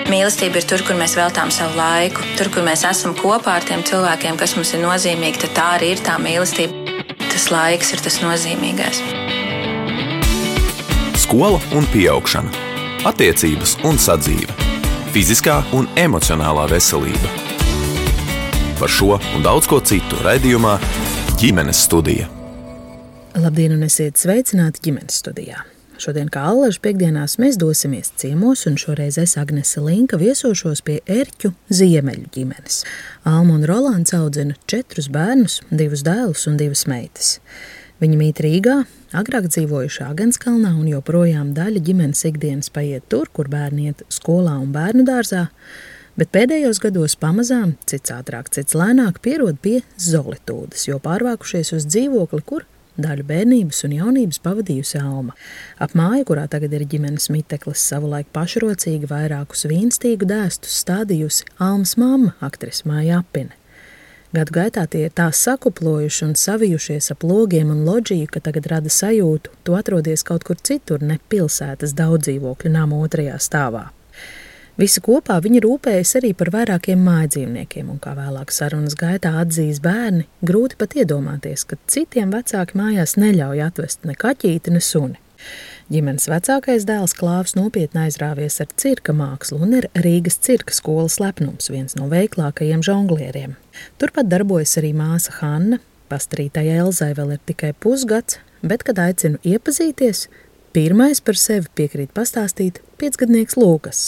Mīlestība ir tur, kur mēs veltām savu laiku, tur, kur mēs esam kopā ar tiem cilvēkiem, kas mums ir nozīmīgi, tad tā arī ir tā mīlestība. Tas laiks ir tas nozīmīgais. Skola un pieaugšana, attiecības un sadzīve, fiziskā un emocionālā veselība. Par šo un daudz ko citu raidījumā Ģimenes studija. Labdien un esiet sveicināti Ģimenes studijā. Šodien, kā allažu piektdienās, mēs dosimies ciemos, un šoreiz es, Agnese Linka, viesošos pie Erķu ziemeļu ģimenes. Alma un Rolands audzina 4 bērnus, 2 dēlus un 2 meitas. Viņi mīt Rīgā, agrāk dzīvojuši Agenskalnā, un joprojām daļa ģimenes ikdienas paiet tur, kur bērni iet skolā un bērnu dārzā, bet pēdējos gados pamazām, cits ātrāk, cits lēnāk, pierod pie solitūdes, jo pārvākušies uz dzīvokli, kur daļu bērnības un jaunības pavadījusi Alma. Ap māju, kurā tagad ir ģimenes miteklis, savulaik pašrocīgi vairākus vīnstīgu dēstus stādījusi Almas mamma, aktrise Māja Apine. Gadu gaitā tie ir tā sakuplojuši un savijušies ap logiem un loģiju, ka tagad rada sajūtu, tu atrodies kaut kur citur, ne pilsētas daudzdzīvokļu nama 2. stāvā. Visi kopā viņi rūpējas arī par vairākiem mājdzīvniekiem, un kā vēlāk sarunas gaitā atzīs bērni, grūti pat iedomāties, ka citiem vecāki mājās neļauj atvest ne kaķīti, ne suni. Ģimenes vecākais dēls Klāvs nopietni aizrāvies ar cirka mākslu un ir Rīgas cirka skolas lepnums, viens no veiklākajiem žonglieriem. Turpat darbojas arī māsa Hanna, pastarītai Elzai vēl ir tikai pusgads, bet, kad aicinu iepazīties, pirmais par sevi piekrīt pastāstīt 5-gadnieks Lūkas.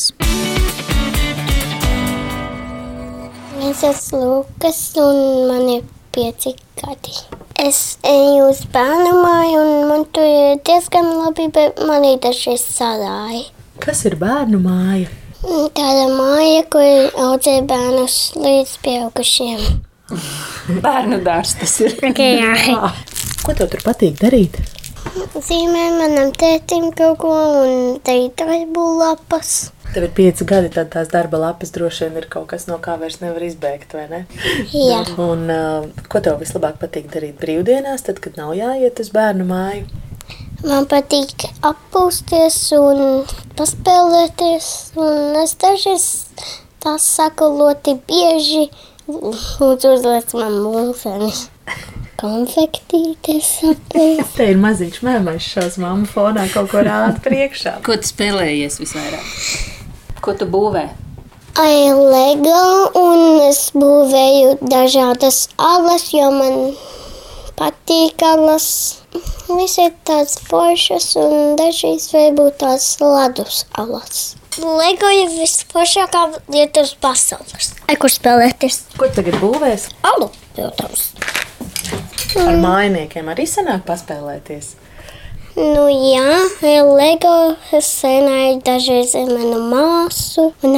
Es esmu Lūkas un man ir 5 gadi. Es eju uz bērnu māju un man tur ir diezgan labi, bet man ir dažreiz sarāji. Kas ir bērnu māja? Tāda māja, kur audzē bērnus līdz pieaugušiem. Bērnu dārs tas ir. Jā. Ko tev tur patīk darīt? Zīmēt manam tētim kaut ko un darīt darbu lapas. Tev ir 5 gadi, tad tās darba lapas droši vien ir kaut kas, no kā vairs nevar izbēgt, vai ne? Jā. Un ko tev vislabāk patīk darīt brīvdienās, tad, kad nav jāiet uz bērnu māju? Man patīk atpūsties un paspēlēties, un es dažreiz tās saku ļoti bieži, lūdzu uzliec man mūseni. Konfektītes apēst. Te ir maziņš mēmais šaus mamma fonā kaut ko rāda priekšā. Ko tu spēlējies visvairāk? Ko tu būvē? Lego un es būvēju dažādas alas, jo man patīk alas. Visi ir tāds foršas un dažreiz varbūt tāds ledus alas. Lego ir visforšākā lieta uz pasaules. Kur spēlēties? Ko tagad būvēs? Alu, protams. Ar mājiniekiem arī sanāk paspēlēties? Nu jā, Lego es senāju dažreiz ar manu māsu un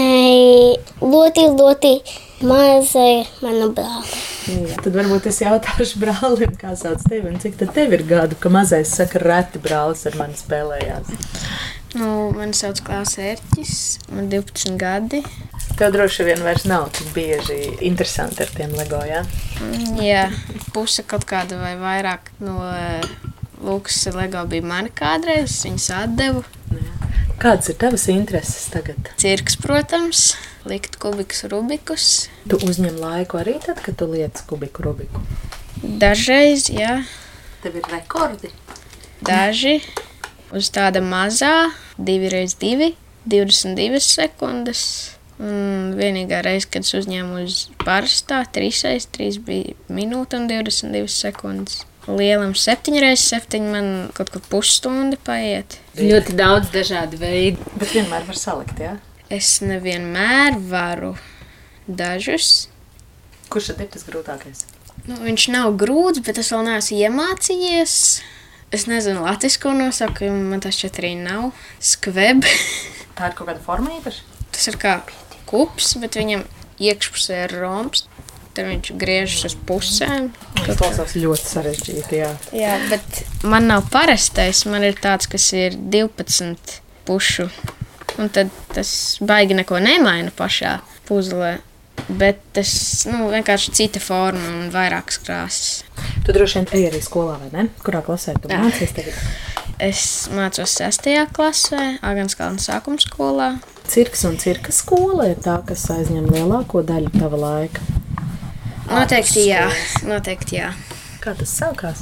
ļoti mazai manu brāli. Jā, tad varbūt es jautāšu brālim, kā sauc tevi un cik tad tev ir gadu, ka mazais saka, reti brālis ar mani spēlējās. Mani sauc Klāvs Erķis, man 12 gadi. Tev droši vien vairs nav tik bieži interesanti ar tiem Lego, jā? Jā, puse kaut kāda vai vairāk no Lūkas Lego bija mani kādreiz, viņas atdevu. Kādas ir tavas intereses tagad? Cirks, protams, likt kubikus, rubikus. Tu uzņem laiku arī tad, kad tu liec kubiku, rubiku? Dažreiz, jā. Tev ir rekordi? Daži. Uz tāda mazā, 2x2, 22 sekundes. Un vienīgā reize, kad es uzņēmu uz parastā, 3x3 bija minūte un 22 sekundes. Lielam 7x7 man kaut kur pusstunda paiet. Ļoti daudz dažādu veidu. Bet vienmēr var salikt, jā? Es nevienmēr varu dažus. Kurš tad ir tas grūtākais? Viņš nav grūts, bet es vēl neesmu iemācījies. Es nezinu latvisko nosaukumu, man tas šķiet arī nav. Skveb. Tā ir kaut kāda forma īpaši? Tas ir kā kups, bet viņam iekšpusē ir romps. Tad viņš griežas uz pusēm. Tas klausās ļoti sarežģīti, jā. Jā, bet man nav parastais. Man ir tāds, kas ir 12 pušu. Un tad tas baigi neko nemaina pašā puzlē. Bet tas vienkārši cita forma un vairākas krāsas. Tu droši vien ej arī skolā, vai ne? Kurā klasē tu mācies tagad? Es mācos 6. klasē, Agenskalna sākuma skolā. Cirks un cirka skola ir tā, kas aizņem lielāko daļu tava laika? Noteikti jā. Kā tas sākās?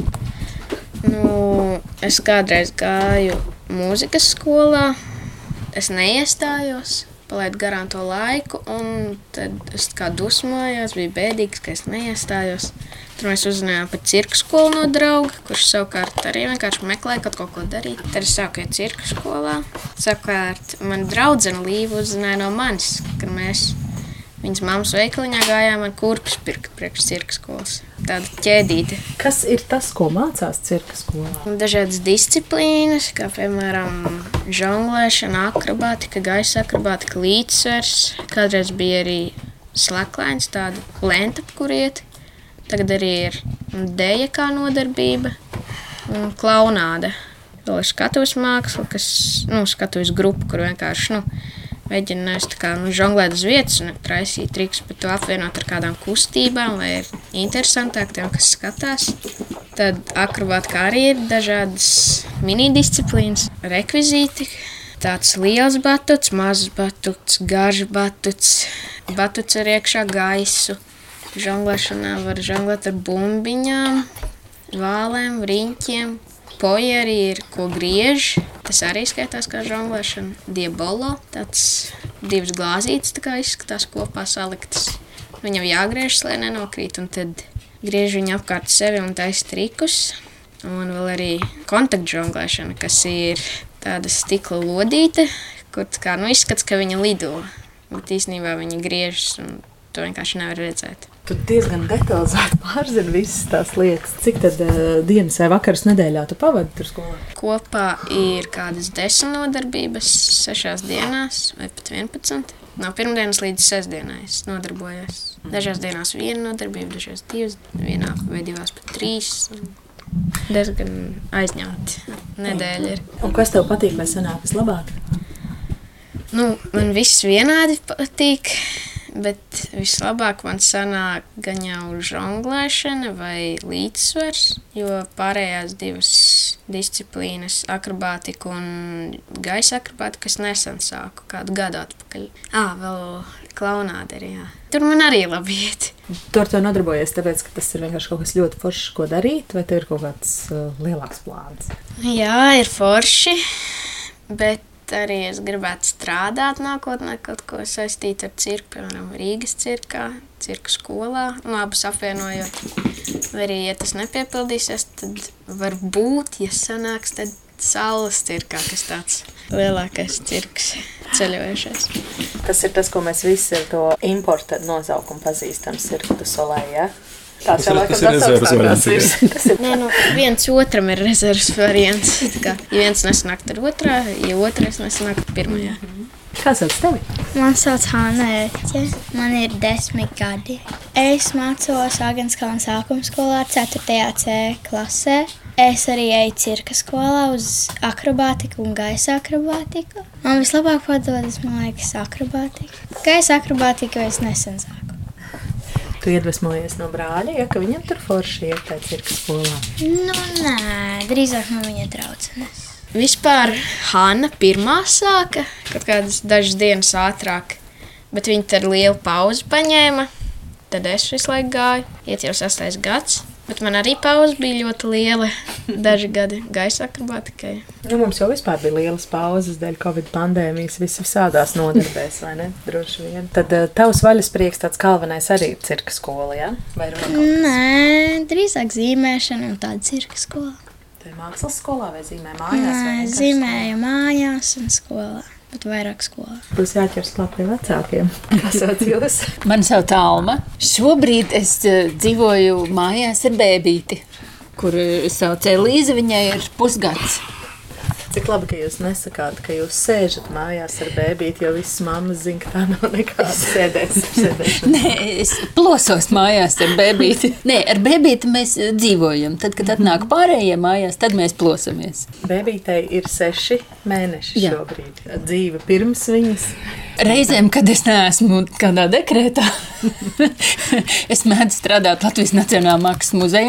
Es kādreiz gāju mūzikas skolā, es neiestājos, palaidu garām to laiku, un tad es kā dusmojos, bija bēdīgs, ka es neiestājos. Tur mēs uzzinājām par cirka skolu no drauga, kurš savukārt arī vienkārši meklēja kaut ko darīt. Tad es sāku iet cirka skolā. Savukārt man draudzene Līva uzzināja no manis, ka mēs viņas mammas veikaliņā gājām ar kurpes pirkt priekš cirka skolas. Tāda ķēdīte. Kas ir tas, ko mācās cirka skolā? Dažādas disciplīnas, kā piemēram žonglēšana, akrobātika, gaisa akrobātika, līdzsvers. Kādreiz bija arī slaklains, tāda lenta, ap kur iet. Tagad arī ir deja kā nodarbība un klaunāde. Vēl ir skatuves māksla, skatuves grupa, kur vienkārši, mēģina žonglēt uz vietas un traisīt triks, bet to apvienot ar kādām kustībām, lai ir interesantāk tiem, kas skatās. Tad akrobātikā arī ir dažādas minidisciplīnas, rekvizīti. Tāds liels batuts, mazs batuts, garš batuts, batuts ar iekšā gaisu. Žonglēšanā var žonglēt ar bumbiņām, vālēm, riņķiem. Poji arī ir, ko griež. Tas arī skaitās kā žonglēšana. Diabolo, tāds 2 glāzītes tā kā izskatās kopā saliktas. Viņam jāgriežas, lai nenokrīt, un tad griež viņu apkārt sevi un taisa trikus. Un vēl arī kontaktžonglēšana, kas ir tāda stikla lodīte, kur izskats, ka viņa lido. Bet īstenībā viņa griežas, un to vienkārši nevar redzēt. Tu diezgan detalizēti pārzini visas tās lietas. Cik tad dienas vai vakaras nedēļā tu pavadi tur skolā? Kopā ir kādas 10 nodarbības 6 dienās vai pat 11. No pirmdienas līdz sestdienai es nodarbojos. Dažās dienās 1 nodarbība, dažās 2, vienā vai 2 pat 3. Diezgan aizņemti nedēļa ir. Un kas tev patīk vai sanāk vislabāk? Man viss vienādi patīk. Bet vislabāk man sanāk gan jau žonglēšana vai līdzsvars, jo pārējās 2 disciplīnas, akrobātika un gaisa akrobātika, es nesen sāku kādu gadu atpakaļ. Vēl klaunāde arī, jā. Tur man arī labi iet. Tu ar to nodarbojies, tāpēc, ka tas ir vienkārši kaut kas ļoti foršs, ko darīt, vai tev ir kaut kāds lielāks plāns? Jā, ir forši, bet arī es gribētu strādāt nākotnē, kaut ko saistīt ar cirku, piemēram, Rīgas cirkā, cirka skolā, abus apvienojot. Vai arī, ja tas nepiepildīsies, tad varbūt, ja sanāks, tad Saules cirkā, kas tāds lielākais cirks ceļojušais. Tas ir tas, ko mēs visi ar to importa nosaukumu pazīstam, Cirque du Soleil, ja? Tas ir rezerves variants. Viens otram ir rezerves variants. Ja viens nesanāk, tad otrā, ja otrais nesanāk, tad pirmajā. Kā sauc tevi? Man sauc Hanna Erķe. Man ir 10 gadi. Es mācos Agenskalna sākuma skolā 4. C klasē. Es arī eju cirka skolā uz akrobātiku un gaisa akrobātiku. Man vislabāk padodas, man liekas, akrobātika. Gaisa akrobātika es nesen sāku. Tu iedvesmojies no brāļa, ja, ka viņam tur forši iet tā cirka skolā? Nē, drīzāk no viņa draudzenes. Vispār Hanna pirmā sāka, kaut kādas dažas dienas ātrāk, bet viņa tad lielu pauzi paņēma. Tad es visu laiku gāju, iet jau 6. gads, bet man arī pauze bija ļoti liela, daži gadi gaisa akrobātikai. Mums jau vispār bija lielas pauzes dēļ Covid pandēmijas visādās nodarbēs, vai ne? Droši vien. Tad tavs vaļasprieks tāds galvenais arī ir cirka skola, ja? Vai ir vēl kaut kas? Nē, drīzāk zīmēšana un tāda cirka skola. Tu mākslas skolā vai zīmē mājās? Nē, zīmēju mājās un skolā. Bet vairāk skolā. Būs jāķers klāt pie vecākiem. Kā sauc jūs? Mani sauc Alma. Šobrīd es dzīvoju mājās ar bēbīti, kur sauc Elīze, viņai ir pusgads. Cik labi, ka jūs nesakāt, ka jūs sēžat mājās ar bēbīti, jo visas mammas zina, ka tā nav nekāda sēdēšana. Nē, es plosos mājās ar bēbīti. Nē, ar bēbīti mēs dzīvojam. Tad, kad atnāk pārējie mājās, tad mēs plosamies. Bēbītei ir 6 mēneši šobrīd. Dzīve pirms viņas. Reizēm, kad es neesmu kādā dekrētā, es mēdzu strādāt Latvijas Nacionālā mākslas muzejā.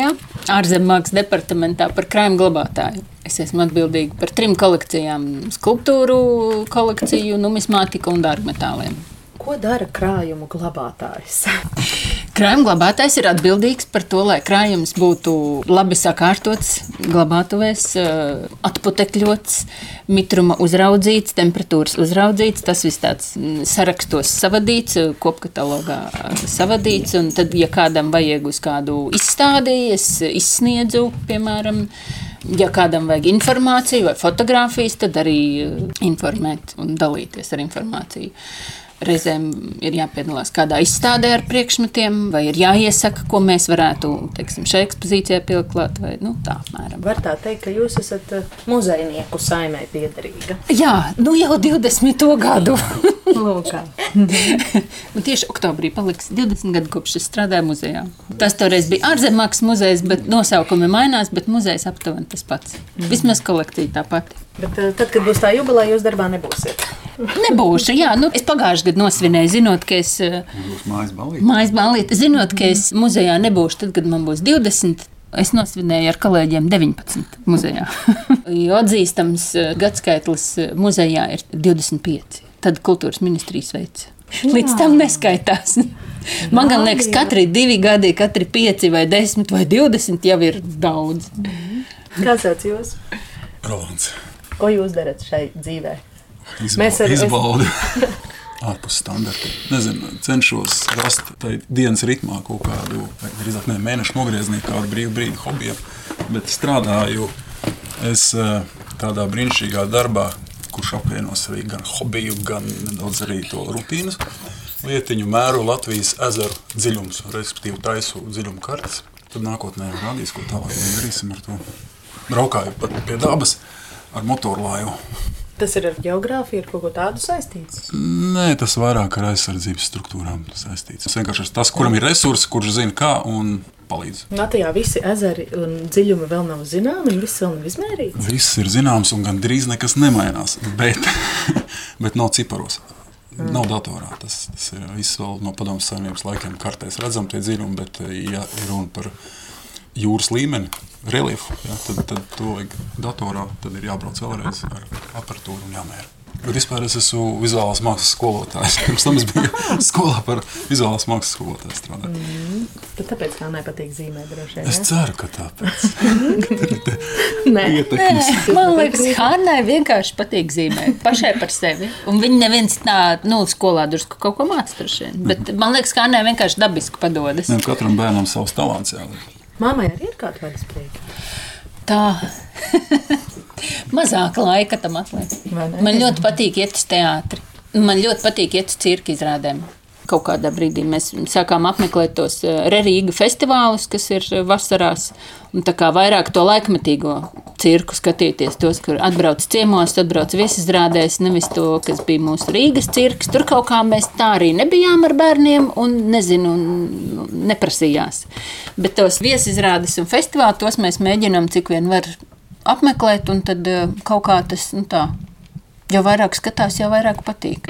ārzemnieku departamentā par krājuma glabātāju. Es esmu atbildīga par 3 kolekcijām - skulptūru kolekciju, numismātiku un dārgmetāliem. Ko dara krājumu glabātājs? Krājuma glabātājs ir atbildīgs par to, lai krājums būtu labi sakārtots, glabātuvēs, atputekļots, mitruma uzraudzīts, temperatūras uzraudzīts. Tas viss tāds sarakstos savadīts, kopkatalogā savadīts. Un tad, ja kādam vajag uz kādu izstādi, es izsniedzu, piemēram, ja kādam vajag informāciju vai fotogrāfijas, tad arī informēt un dalīties ar informāciju. Reizēm ir jāpiedalās kādā izstādē ar priekšmetiem, vai ir jāiesaka, ko mēs varētu, teiksim, šai ekspozīcijai pielikt klāt, vai tā apmēram. Var tā teikt, ka jūs esat muzejnieku saimē piederīga? Jā, jau 20. gadu. Lūkā. Tieši oktobrī paliks 20 gadu, kopš es strādāju muzejā. Tas toreiz bija ārzemnieku muzejs, bet nosaukumi mainās, bet muzejs aptuveni tas pats. Vismaz kolekcija tā pati. Bet tad, kad būs tā jubileja, jūs darbā nebūsiet? Nebūšu, jā. Es pagājušajā gadā nosvinēju, zinot, ka es mājas ballīte. Zinot, ka es muzejā nebūšu tad, kad man būs 20. Es nosvinēju ar kolēģiem 19 muzejā. Jo atzīstams gadskaitlis muzejā ir 25. Tad kultūras ministrijas veids. Līdz tam neskaitās. Man gan liekas, katri 2 gadi, katri 5 vai 10 vai 20 jau ir daudz. Kāds sauc jūs? Rolands. Ko jūs darat šai dzīvē? Izbaudu ārpus standarta. Nezinu, cenšos rast tai dienas ritmā kaut kādu, drīzāk mēnešu nogriezni, kādu brīdi hobiju, bet strādāju es tādā brīnišķīgā darbā, kurš apvienos arī gan hobiju, gan nedaudz arī to rutīnas lietiņu, mēru Latvijas ezeru dziļums, respektīvi taisu dziļumu kartes. Tad nākotnē rādīs, ko tālāk darīsim ar to. Braukāju pat pie dabas ar motorlaivu. Tas ir ar ģeogrāfiju, ar kaut ko tādu saistīts? Nē, tas vairāk ar aizsardzības struktūrām saistīts. Tas vienkārši ir tas, kuram ir resursi, kurš zina kā un palīdz. Latvijā visi ezeri un dziļumi vēl nav zināmi, un viss vēl nav izmērīts? Viss ir zināms un gandrīz nekas nemainās, bet nav ciparos. Nav datorā. Tas ir viss vēl no Padomju Savienības laikiem kartēs redzam tie dziļumi, bet ja ir runa par jūras līmeni, reliefu, ja, tad to vajag datorā, tad ir jābrauc vēlreiz ar aparatūru un jāmēra. Bet vispār es esmu vizuālās mākslas skolotājs. Pirms tam es biju skolā par vizuālās mākslas skolotāju strādāt. Tad tāpēc kā nepatīk zīmēt droši vien, Es ceru, ka tāpēc. Nē. Man liekas, Hannai vienkārši patīk zīmēt pašai par sevi. Un viņa neviens tā, skolā drusku kaut ko māca droši vien. Bet man liekas, ka Hannai vienkārši dabiski padodas. Ne, katram bērnam savs talants jāliek. Māmai arī ir kāda vaļasprieka? Tā. Mazāk laika tam atliek. Man ļoti patīk iet uz teātri. Man ļoti patīk iet uz cirka izrādēm. Kaut kādā brīdī mēs sākām apmeklēt tos Rerīga festivālus, kas ir vasarās. Un tā kā vairāk to laikmetīgo cirku skatīties, tos, kur atbrauc ciemos, atbrauc viesizrādēs, nevis to, kas bija mūsu Rīgas cirks. Tur kaut kā mēs tā arī nebijām ar bērniem un nezinu, neprasījās. Bet tos viesizrādes un festivāli, tos mēs mēģinām cik vien var apmeklēt, un tad kaut kā tas, tā, jo vairāk skatās, jo vairāk patīk.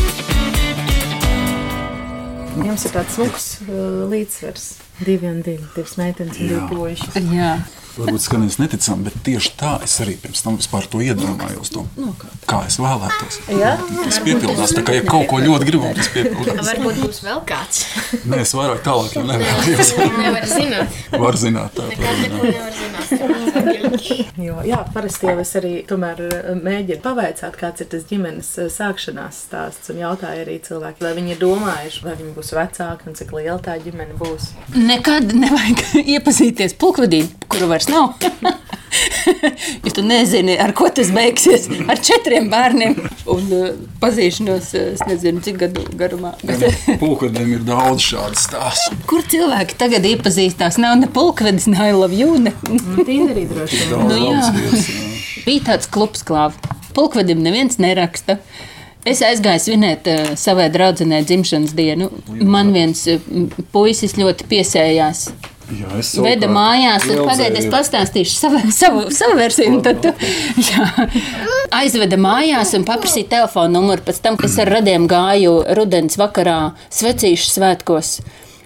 Jums ir tāds smuks līdzsvars. 2 un 2, 2 meitenes un 2 puiši. Jā. Varbūt skanēs neticam, bet tieši tā es arī pirms tam vispār to iedomājos, kā es vēlētos. Jā? Tas piepildās, tā kā ja kaut ko ļoti gribam, tas piepildās. Varbūt būs vēl kāds. Nē, es vairāk tālāk jau nevēlējos. Nevar zināt. Var zināt tā. Nekad neko nevar zināt. Jā, parasti jau es arī tomēr mēģinu pavaicāt, kāds ir tas ģimenes sākšanās stāsts, un jautāju arī cilvēki, vai viņi ir domājuši, vai viņi būs vecāki un cik liela tā ģimene būs. Nekad nevajag iepazīties pulkvedī, kuru vairs nav. Ja tu nezini, ar ko tas beigsies, ar 4 bērniem un pazīšanos, es nezinu, cik gadu garumā. Pulkvediem ir daudz šādu stāstu. Kur cilvēki tagad iepazīstās? Nav ne pulkvedis, ne I love you, ne. Tinderī droši vien. Jā. Bija tāds klubs klāv. Pulkvedim neviens neraksta. Es aizgāju svinēt savai draudzenei dzimšanas dienu. Man viens puisis ļoti piesējās. Jā, Veda mājās, un pagaidi es pastāstīšu savu versiju. Tad, aizveda mājās un paprasīja telefonu numuru. Pēc tam, kad es ar radiem gāju rudens vakarā svecīšu svētkos,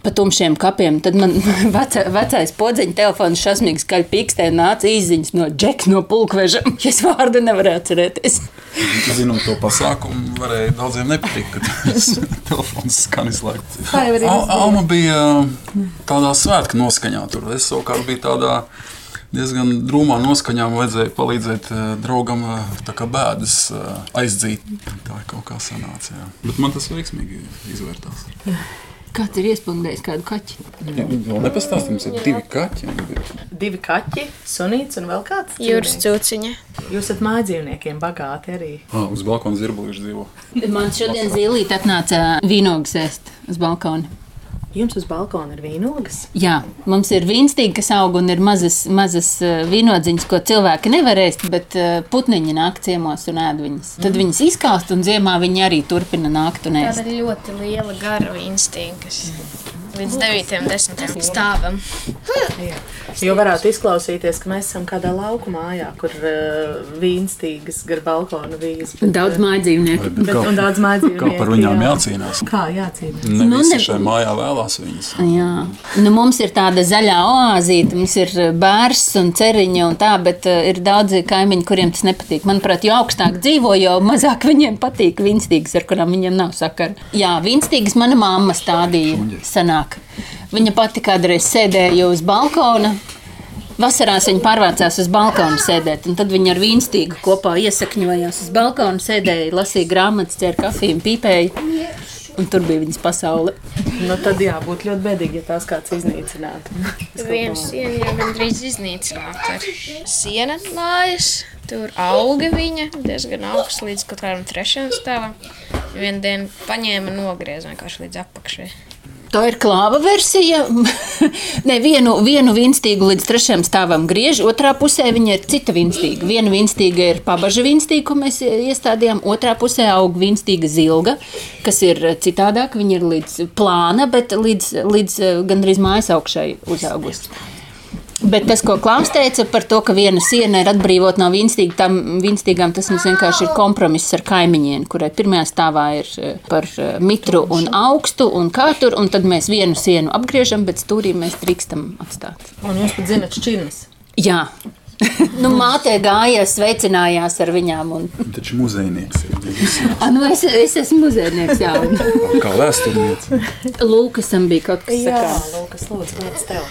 pa tumšiem kapiem. Tad man vecais podziņa telefons šausmīgi skaļi pīkstē, nāca īziņas no Džeks no Pulkveža. Es vārdu nevarēju atcerēties. Zinot to pasākumu, varēja daudziem nepatikt, ka tas telefons skan izslēgts. Alma bija tādā svētku noskaņā tur. Es savukārt biju tādā diezgan drūmā noskaņā, vajadzēja palīdzēt draugam tā kā bēdas aizdzīt. Tā kaut kā sanāca, jā. Bet man tas veiksmīgi izvērtās. Kāds ir iespundējis kādu kaķi? Vēl nepastāst, mums ir 2 kaķi. 2 kaķi, sunīts un vēl kāds? Jūras cūciņa. Jūs esat mājdzīvniekiem bagāti arī. Uz balkona zirbuļuši dzīvo. Man šodien Zilīt atnāca vīnogas ēst uz balkona. Jums uz balkona ir vīnogas? Jā, mums ir vīnstīgi, kas aug un ir mazas vīnodziņas, ko cilvēki nevar ēst, bet putniņi nāk ciemos un ēd viņas. Tad viņas izkalst un ziemā viņi arī turpina nākt un ēst. Tāda ļoti liela gara vīnstīga, kas līdz 9. 10. stāvam. Jo varētu izklausīties, ka mēs esam kādā lauku mājā, kur vīnstīgas gar balkonu vīz. Daudz mājdzīvnieku. Un daudz mājdzīvnieku. Kā par viņām jācīnās? Kā jācīnās? Ne visi šai mājā vēlās viņas. Jā. Mums ir tāda zaļā oāzīte, mums ir bērs un ceriņa un tā, bet ir daudzi kaimiņi, kuriem tas nepatīk. Manuprāt, jo augstāk dzīvo, jo mazāk viņiem patīk vīnstīgas, ar kurām viņiem nav sakara. Jā, vīnstīgas mana mamma stādīja sanāk. Viņa pati kādreiz sēdēja uz balkona. Vasarās viņa pārvācās uz balkonu sēdēt, un tad viņa ar vīnstīgu kopā iesakņojās uz balkonu, sēdēja, lasīja grāmatas, ķēra kafiju un pīpēja. Un tur bija viņas pasaule. Nu tad jā, būtu ļoti bēdīgi, ja tās kāds iznīcinātu. Vienu sienu jau gandrīz iznīcinātu ar siena mājas. Tur auga viņa, diezgan augsts līdz kaut kādam 3. stāvam. Vienu dienu paņēma nogrieza vienkārši līdz apakšai. Tā ir klāva versija. Ne, vienu vinstīgu līdz 3. stāvam griež, otrā pusē viņa ir cita vinstīga. Viena vinstīga ir pabaža vinstīga, ko mēs iestādījām, otrā pusē aug vinstīga zilga, kas ir citādāk. Viņa ir līdz plāna, bet līdz gandrīz mājas augšai uzaugusi. Bet tas, ko Klaus teica par to, ka viena siena ir atbrīvot no vinstīgām, tas mums vienkārši ir kompromiss ar kaimiņiem, kurai 1. stāvā ir par mitru un augstu un kātur, un tad mēs vienu sienu apgriežam, bet stūrī mēs drīkstam atstāt. Un jūs pat zināt šķirnes? Jā. Mātē gāja, sveicinājās ar viņām. Taču muzejnieks ir. Es esmu muzejnieks, jā. Kā vēsturniece. Lūkasam bija kaut kas sakā. Jā, Lūkas, lūdzu, vārds tev.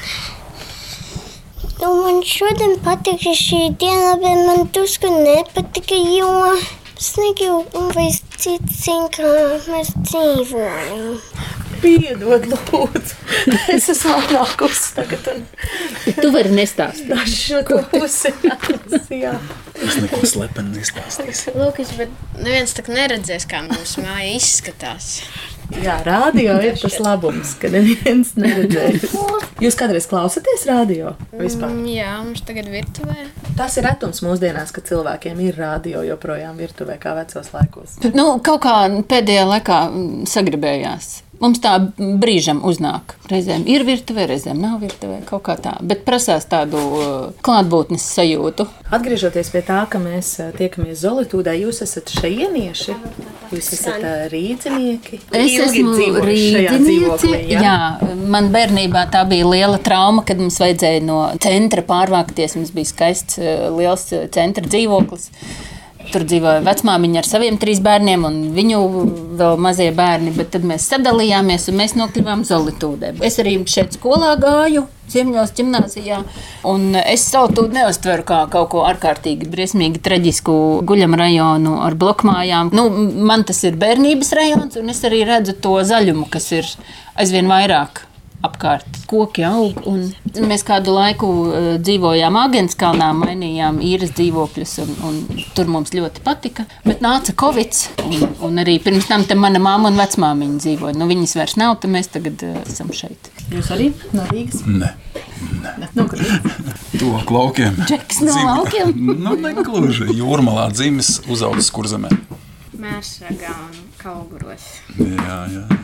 Nu, man šodien patika šī diena, bet man drusku nepatika, jo es negribu, vai es zinu, kā mēs dzīvojam. Piedod, lūdzu. Es esmu atnākusi tagad un... Tu vari nestāstīt. Šo to pusi. Jā. Es neko slepeni nestāstīšu. Lūkas, bet neviens tak neredzēs, kā mums māja izskatās. Jā, radio ir tas labums, ka neviens neredzēs. Jūs kādreiz klausaties radio vispār? Jā, mums tagad virtuvē. Tas ir retums mūsdienās, ka cilvēkiem ir radio joprojām virtuvē kā vecos laikos. Nu, kaut kā pēdējā laikā sagribējās. Mums tā brīžam uznāk. Reizēm ir virtuvē, reizēm nav virtuvē, kaut kā tā. Bet prasās tādu klātbūtnes sajūtu. Atgriežoties pie tā, ka mēs tiekamies Zolitūdē, jūs esat šejienieši? Jūs esat rīdzinieki? Es esmu rīdzinieci. Jā, man bērnībā tā bija liela trauma, kad mums vajadzēja no centra pārvākties. Mums bija skaists, liels centra dzīvoklis. Tur dzīvoja vecmāmiņa ar saviem 3 bērniem un viņu vēl mazie bērni, bet tad mēs sadalījāmies un mēs nokļuvām Zolitūdē. Es arī šeit skolā gāju, Ziemļos ģimnāzijā, un es Zolitūdu neuztveru kā kaut ko ārkārtīgi briesmīgi traģisku guļam rajonu ar blokmājām. Nu, man tas ir bērnības rajons, un es arī redzu to zaļumu, kas ir aizvien vairāk apkārt. Koki aug, un mēs kādu laiku dzīvojām Āgenskalnā, mainījām īres dzīvokļus, un tur mums ļoti patika. Bet nāca Covids, un arī pirms tam te mana māma un vecmāmiņa dzīvoja. Nu, viņas vairs nav, tad mēs tagad esam šeit. Jūs arī no Rīgas? Nē. Nu, kur? Tuvāk laukiem. Džeks no laukiem? Nu, negluži. Jūrmalā dzimis, uzaudzis Kurzemē. Mērsragā un Kauguros. Jā.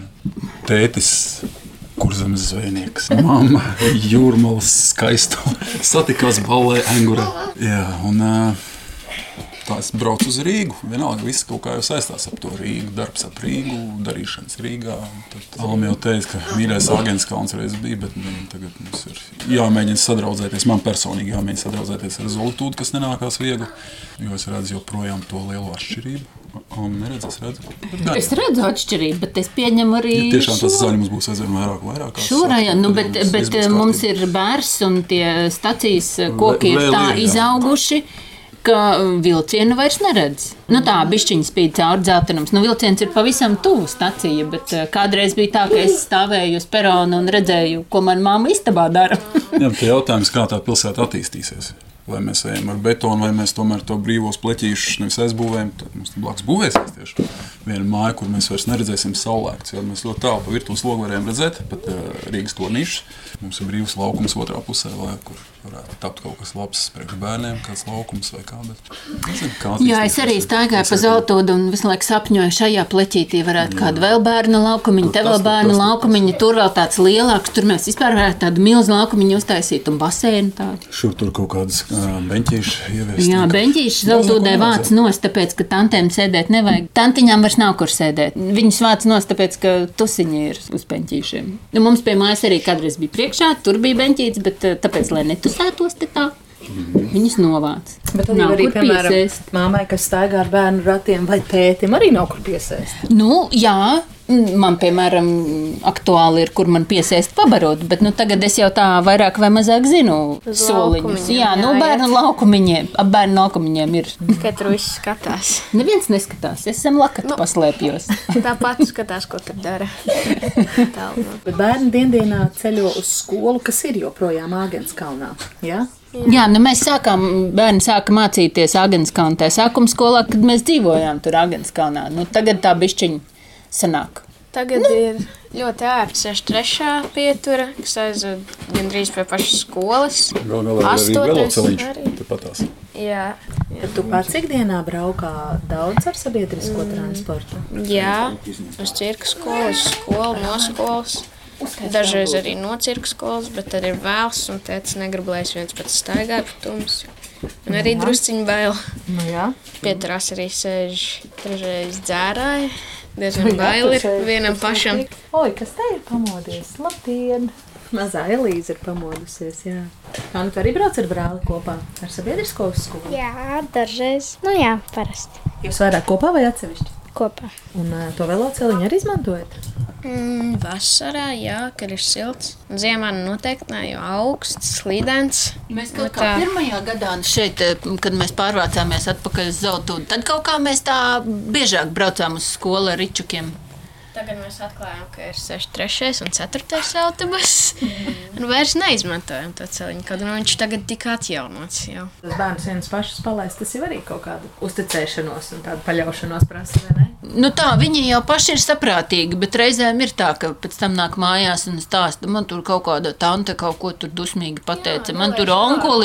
Tētis Kurzemes zvejnieks. Mamma Jūrmalas skaisto. Satikās Ballē Engurē. Jā, un kā es braucu uz Rīgu, vienalga viss kaut kā jau saistās ap to Rīgu, darbs ap Rīgu, darīšanas Rīgā. Tad Alma jau teica, ka mīļais Āgenskalns reiz bija, bet tagad mums ir jāmēģina sadraudzēties, man personīgi jāmēģina sadraudzēties ar Zolitūdu, kas nenākās viegli, jo es redzu joprojām to lielo atšķirību. Un neredz, es redzu. Es redzu atšķirību, bet es pieņemu arī ja tiešām tas zaļums būs aizvien vairāk. Šurajā, bet mums ir bērs un tie stacijas koki ir tā izauguši, ka vilcienu vairs neredz. Tā bišķiņa spīd cauri dzeltenums. Vilciens ir pavisam tuvu stacija, bet kādreiz bija tā, ka es stāvēju uz peronu un redzēju, ko man mamma istabā dara. Jā, bet jautājums, kā tā pilsēta attīstīsies. Vai mēs ejam ar betonu, vai mēs tomēr to brīvos pleķīšus nevis aizbūvējam, tad mums blakus būvēsies tieši viena māja, kur mēs vairs neredzēsim saulēkts. Jo mēs ļoti tālu pa virtuves logu varējām redzēt, pat Rīgas tornīšus. Mums ir brīvs laukums otrā pusē, kur varētu tapt kaut kas labs priekš bērniem, kāds laukums vai kā. Bet, nezinu, kā jā, es arī staigāju pa Zeltūdu un visu laiku sapņoju, šajā pleķītī varētu kādu vēl bērnu laukumiņu, te vēl bērnu laukumiņu, tur vēl tāds lielāks, tur mēs vispār varētu tādu milzu laukumiņu uztaisīt un baseinu tādu. Šur tur kaut kādas beņķīši ieviest. Jā, beņķīši Zeltūdē vāc nost, tāpēc, ka tantēm sēdēt nevajag. Tantiņām vairs nav kur sēdēt. Viņas vāc nost, tāpēc, ka tusiņi ir uz beņķīšiem. Mums pie mājas arī kādreiz bija priekšā, tur bija beņķīts, bet tāpēc, lai netusētos te tā, viņas novāc. Bet arī, piemēram, māmai, kas staigā ar bērnu ratiem vai tētim, arī nav kur piesēst. Jā. Man, piemēram, aktuāli ir, kur man piesēst pabarot, bet tagad es jau tā vairāk vai mazāk zinu soliņus. Jā, bērnu laukumiņiem, ap bērnu laukumiņiem ir. Katru viss skatās. Neviens neskatās, es esam lakatu paslēpjos. Tāpat skatās, ko tur dara. Bet bērni dienā ceļo uz skolu, kas ir joprojām Āgenskalnā, jā? Jā, bērni sāka mācīties Āgenskalnā sākuma skolā, kad mēs dzīvojām tur Āgenskalnā. Tagad tā bišķiņa sanāk. Tagad ir ļoti ērti 63. pietura, kas aizved gandrīz pie pašas skolas. Galā arī veloceliņš turpatās. Jā. Tu pats ikdienā braukā daudz ar sabiedrisko transportu? Jā, uz cirka skolu, no skolas. Dažreiz arī no cirka skolas, bet tad ir vēls un tētis negrib, lai es viens pats staigāju pa tumsu. Un arī drusciņi bail. Pieturās arī sēž dažreiz dzērāji. Diezgan bail ir vienam pašam. Oi, kas te ir pamodies? Labdien! Mazā Elīze ir pamodusies, jā. Tu arī brauc ar brāli kopā ar sabiedrisko skolu? Jā, dažreiz. Jā, parasti. Jūs vairāk kopā vai atsevišķi? Kopā. Un to veloceliņu arī izmantojat? Vasarā, jā, kad ir silts. Ziemā noteikti ne, jo augsts, slīdens. Mēs kaut kā pirmajā gadā šeit, kad mēs pārvācāmies atpakaļ uz Zeltūdu, tad kaut kā mēs tā biežāk braucām uz skolu ar ričukiem. Tagad mēs atklājām, ka ir 63. un 4. autobus. Un vairs neizmantojam to celiņu, kad viņš tagad tika atjaunots jau. Tas bērns viens pašus palaist, tas jau arī kaut kādu uzticēšanos un tādu paļaušanos prasa, vai ne? Viņi jau paši ir saprātīgi, bet reizēm ir tā, ka pēc tam nāk mājās un stāsta, man tur kaut kāda tante kaut ko tur dusmīgi pateica. Man tur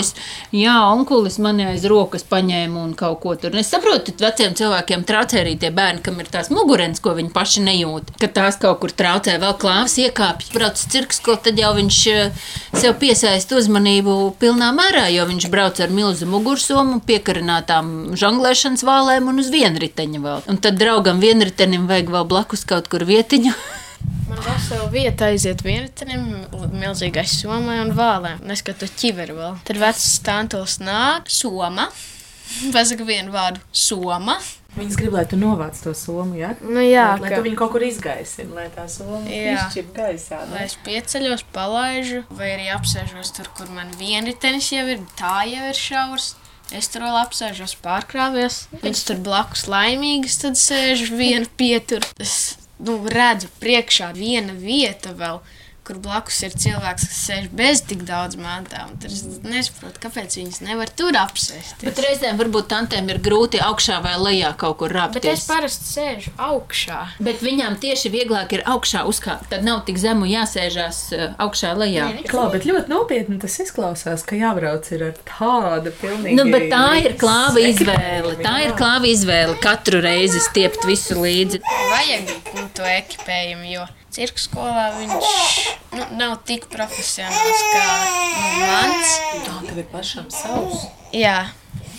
onkulis mani aiz rokas paņēma un kaut ko tur. Es saprotu, veciem cilvēkiem traucē arī tie bērni, kam ir tās mugurens, ko viņi paši nejūt. Kad tās kaut kur traucē, vēl klāvas iekāpjas, brauc uz cirkskolu, tad jau viņš sev piesaist uzmanību pilnā mērā, jo viņš brauc ar milzu mugursomu, piekarinātām žonglēšanas vālēm un uz vienriteņa vēl. Un tad draugam vienritenim vajag vēl blakus kaut kur vietiņu. Man vesela vieta aiziet vienritenim, milzīgai somai un vālēm. Neskatu ķiveri vēl. Tad vecs tantos nāk, soma. Pasaka vienu vārdu, soma. Viņas grib, lai tu novāc to somu, jā? Jā. Lai tu viņu kaut kur izgaisini, lai tā soma izšķir gaisā. Lai es pieceļos, palaižu, vai arī apsēžos tur, kur man vienritenis jau ir, tā jau ir šaurs. Es tur vēl apsēžos, pārkrāvies. Viņš tur blakus laimīgas, tad sēž viena pietur. Es redzu priekšā viena vieta vēl, kur blakus ir cilvēks, kas sēž bez tik daudz mantām. Tad es nesaprotu, kāpēc viņas nevar tur apsēsties. Bet reizēm varbūt tantēm ir grūti augšā vai lejā kaut kur rāpties. Bet es parasti sēžu augšā. Bet viņām tieši vieglāk ir augšā uzkāpt. Tad nav tik zemu jāsēžās augšā lejā. Klā, bet ļoti nopietni tas izklausās, ka jābrauc ir ar tādu pilnīgi... Bet tā ir klāva izvēle. Tā ir klāva izvēle. Katru reizi stiept visu līdzi. Vajag to ekipējumu, jo cirka skolā viņš nav tik profesionāls kā mans. Tā tev ir pašam savs. Jā,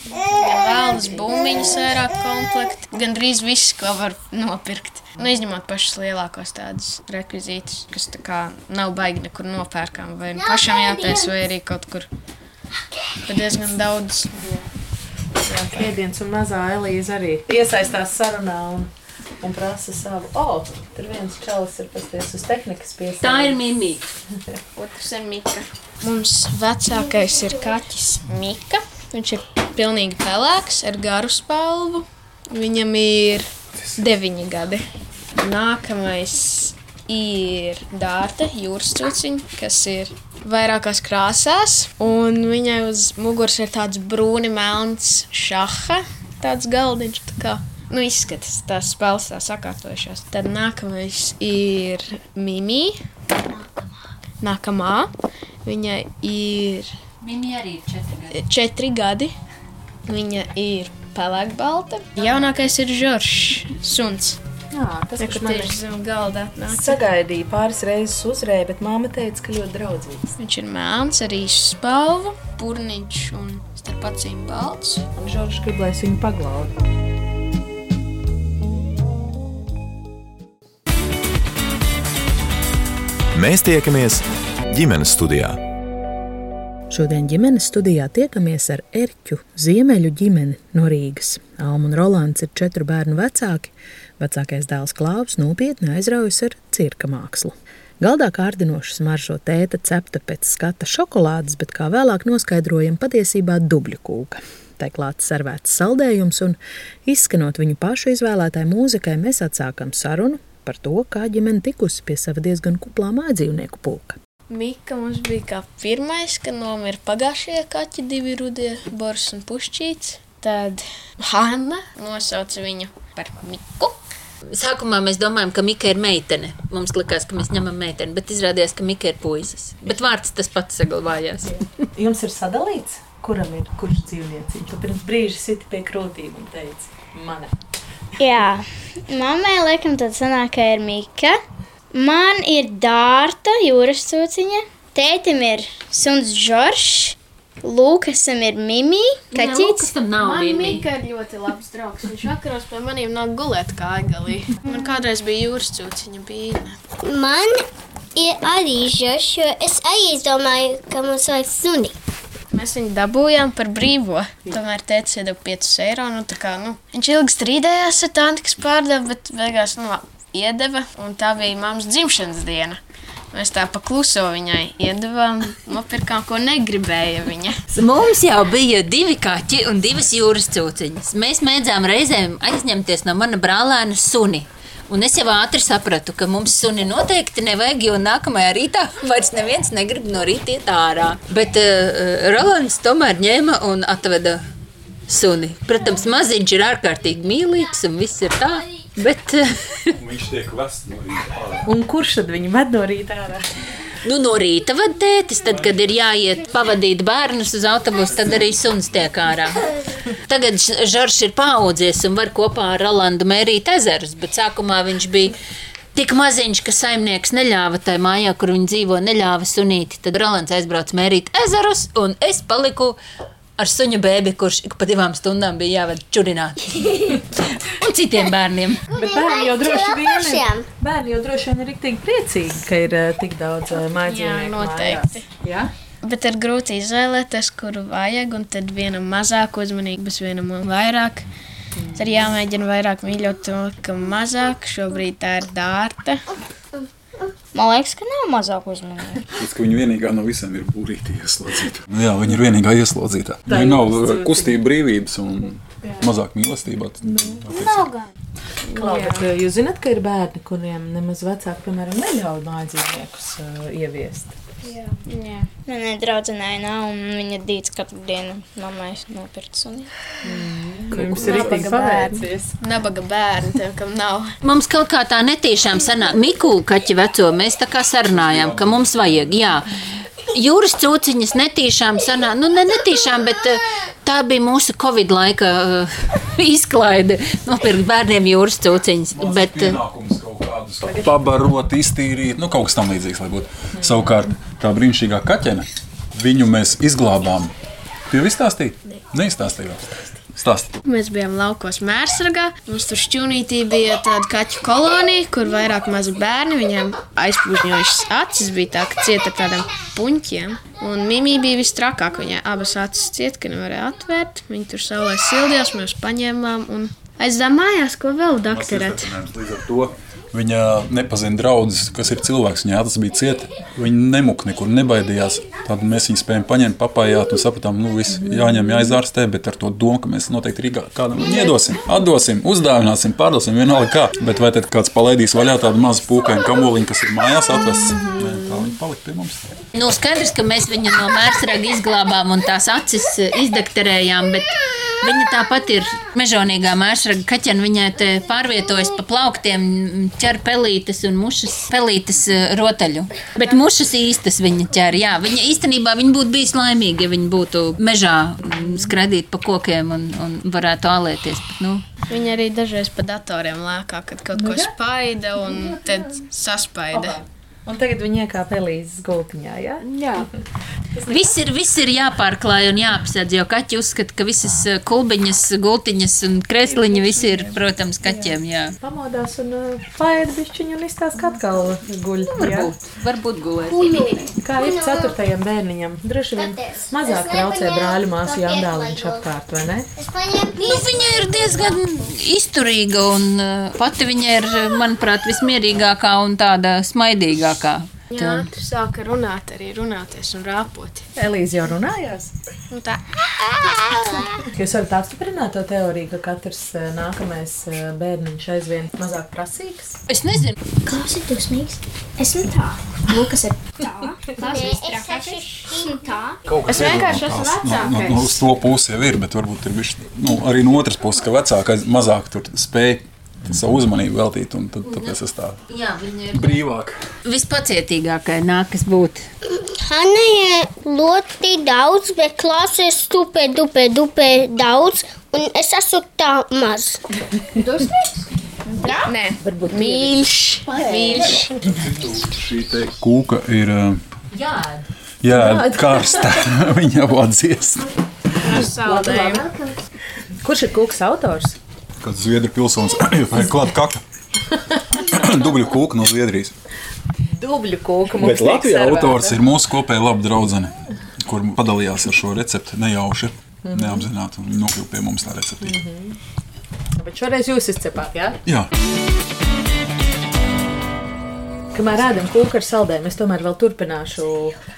Gan vēlas bumbiņas vairāk komplekti, gan drīz viss, ko var nopirkt. Izņemot pašus lielākos tādus rekvizītus, kas tā kā nav baigi nekur nopērkām, vai pašam jātais, vai arī kaut kur pa diezgan daudz. Jā, Ēdiens un mazā Elīze arī iesaistās sarunā un prasa savu. Tur viens čalis ir pasties uz tehnikas piesāļu. Tā ir Mimi. Otrs ir Mika. Mums vecākais ir kaķis Mika. Viņš ir pilnīgi pelēks ar garu spalvu. Viņam ir 9 gadi. Nākamais ir Dārta, jūras cūciņa, kas ir vairākās krāsās. Un viņai uz muguras ir tāds brūni melns šaha, tāds galdiņš, tā kā izskatās tās spēles tā sakārtojušās. Tad nākamais ir Mimi. Nākamā. Viņai ir... Mimi arī ir 4 gadi. Viņa ir pelēkbalta. Jaunākais ir Žoržs, suns. Jā, tas, kurš man tieši zem galda atnāca. Sagaidīja pāris reizes uzrēja, bet māma teica, ka ļoti draudzīgs. Viņš ir melns, ar īsu spalvu, purniņš un starp acīm balts. Un Žoržs grib, lai es viņu paglaudu. Mēs tiekamies ģimenes studijā. Šodien ģimenes studijā tiekamies ar Erķu Ziemeļu ģimeni no Rīgas. Alma un Rolands ir 4 bērnu vecāki. Vecākais dēls Klaus nopietni aizraujas ar cirka mākslu. Galdā kārdinoši smaržo tēta cepta pēc skata šokolādes, bet kā vēlāk noskaidrojam, patiesībā dubļu kūka. Tai klāts servēts saldējums un, izskanot viņu pašu izvēlētai mūzikai, mēs atsākam sarunu par to, kā ģimene tikusi pie sava diezgan kuplā mājdzīvnieku pulka. Mika mums bija kā pirmais, kad nomira pagājušie kaķi 2 rudie, Boris un Pušķīts. Tad Hanna nosauca viņu par Miku. Sākumā mēs domājam, ka Mika ir meitene. Mums likās, ka mēs ņemam meiteni, bet izrādījās, ka Mika ir puisis. Bet vārds tas pats saglabājās. Jums ir sadalīts, kuram ir kurš dzīvnieciņš? Tu pirms brīža siti pie krūtīm un teici, mane. Jā, mammai laikam tad sanāk, ka ir Mika. Man ir Dārta, jūras cūciņa. Tētim ir suns Žoržs. Lūkasam ir Mimi, kaķītis. Man Mika ir ļoti labs draugs. Viņš vakaros pie manīm nāk gulēt kā aigalī. Man kādreiz bija jūras cūciņa bīne. Man ir arī Žoržs, jo es arī domāju, ka mums vajag suni. Mēs viņu dabūjām par brīvo. Tomēr tētis iedeva 5 eiro. Viņš ilgi strīdējās ar tanti, kas pārdeva, bet beigās iedeva, un tā bija mammas dzimšanas diena. Mēs tā pakluso viņai iedevām, nopirkām, ko negribēja viņa. Mums jau bija 2 kaķi un 2 jūras cūciņas. Mēs mēdzām reizēm aizņemties no mana brālēna suni. Un es jau ātri sapratu, ka mums suni noteikti nevajag, jo nākamajā rītā vairs neviens negrib no rīta iet ārā. Bet Rolands tomēr ņēma un atveda suni. Protams, maziņš ir ārkārtīgi mīlīgs un viss ir tā. Bet viņš tiek vests no rīta ārā. Un kurš tad viņu ved no rīta ārā? No rīta ved tētis, tad, kad ir jāiet pavadīt bērnus uz autobusu, tad arī suns tiek ārā. Tagad Žoržs ir paaudzies un var kopā ar Rolandu mērīt ezerus, bet sākumā viņš bija tik maziņš, ka saimnieks neļāva tai mājā, kur viņi dzīvo, neļāva sunīti. Tad Rolands aizbrauc mērīt ezerus un es paliku ar suņu bēbi, kurš ik pa 2 stundām bija jāved čurināt. Un citiem bērniem. Bet bērni jau droši vien ir riktīgi priecīgi, ka ir tik daudz mājdzīvnieku. Jā, noteikti. Jā? Bet ir grūti izvēlēties, kuru vajag, un tad vienam mazāk uzmanības, vienam vairāk. Tad jāmēģina vairāk mīļot to, ka mazāk. Šobrīd tā ir Dārta. Man liekas, ka nav mazāk uzmanība. Tas, ka viņa vienīgā no visiem ir būrīti ieslodzīta. Jā, viņa ir vienīgā ieslodzītā. Viņa nav kustība brīvības un mazāk mīlestībā. Nav gan. Bet jūs zināt, ka ir bērni, kuriem nemaz vecāki, piemēram, neļauj mājdzīvniekus ieviest? Jā. Manai draudzenei nav, un viņa dīdz katru dienu mammai nopirkt suni. Jums ir riktīgi pavērcies. Nabaga bērni, tev kam nav. Mums kaut kā tā netīšām sanāk. Miku kaķi veco mēs tā kā sarunājām, ka mums vajag, jā. Jūras cūciņas netīšām sanāk, netīšām, bet tā bija mūsu Covid laika izklaide. Nopirkt bērniem jūras cūciņas. Bet pienākums kaut kādus pabarot, iztīrīt, kaut kas tam līdzīgs, lai būtu. Savukārt tā brīnišķīgā kaķene, viņu mēs izglābām. Tu jau izstāstīji? Neizstāstījāt. Stāsti. Mēs bijām laukos Mērsragā. Mums tur šķūnītī bija tāda kaķu kolonija, kur vairāk mazi bērni. Viņiem aizpūžņojušas acis, bija tā, ka cieta ar tādiem puņķiem. Un Mimī bija vistrakāk. Viņai abas acis cieta, ka nevarēja atvērt. Viņi tur saulē sildījās, mēs paņēmām un aizdām mājās, ko vēl doktorēt. Līdz ar to viņa nepazina draudzes, kas ir cilvēks. Viņai acis bija cieta. Viņa nemuka nekur, nebaidījās. Tad mēs viņu spējām paņemt, papājāt un sapratām, viss jāņem, jāizārstē, bet ar to domu, ka mēs noteikti Rīgā kādam iedosim, atdosim, uzdāvināsim, pārdosim, vienalga kā. Bet vai tad kāds palaidīs vaļā tādu mazu pūkainu kamoliņu, kas ir mājās atvests? Nē, tā viņa palika pie mums. Skaidrs, ka mēs viņu no Mērsraga izglābām un tās acis izdekterējām, bet viņa tāpat ir mežonīgā Mērsraga kaķene. Viņai te pārvietojas pa plauktiem, ķer pelītes un mušas pelītes rotaļu. Bet mušas īstas viņa ķer, jā. Viņa īstenībā viņa būtu bijis laimīga, ja viņa būtu mežā skraidīt pa kokiem un varētu ālēties. Bet, Viņa arī dažreiz pa datoriem lēkā, kad kaut ko spaida un tad saspaida. Un tagad viņi iekāpa Elīzes gultiņā, jā? Jā. Viss ir jāpārklāj un jāapsedz, jo kaķi uzskata, ka visas kulbiņas, gultiņas un kresliņi visi ir, protams, kaķiem, jā. Pamodās un paēd bišķiņu un izstāst, ka atkal guļ. Varbūt gulēt. Kā ir 4. bērniņam? Droši vien mazāk traucē brāļu māsu Jandāliņš apkārt, vai ne? Viņa ir diezgan izturīga un pati viņa ir, manuprāt, vismierīgākā un tāda smaidīgākā. Jā, tu sāka runāties un rāpot. Elīze jau runājās? Tā. Jūs varat apstiprināt to teoriju, ka katrs nākamais bērniņš aizvien mazāk prasīgs? Es nezinu. Klaus ir dusmīgs. Esmu tā. Lukas ir tā. Klaus ir trakākais. Esmu tā. Es vienkārši esmu vecākais. Uz to pusi jau ir, bet varbūt ir arī no otras puses, ka vecākais mazāk tur spēj savu uzmanību veltīt, un tāpēc es tā brīvāk. Vispacietīgākai nākas būt. Hanai ļoti daudz, bet Klausē stupē daudz, un es esmu tā maz. Dusmīgs? Nē, varbūt mīļš. Šī te kūka ir karsta. Viņa jau atdziest. Kurš ir kūkas autors? Kāds Zviedru pilsonis vai klāt kaka. Dubļu kūka no Zviedrijas. Dubļu kūka mums Bet Latvijā autors ir mūsu kopēja laba draudzene, kur padalījās ar šo recepti nejauši, neapzināti, un nokļuva pie mums tā receptība. Bet šoreiz jūs izcepāt, jā? Jā. Kamēr ēdam kūku ar saldēm, es tomēr vēl turpināšu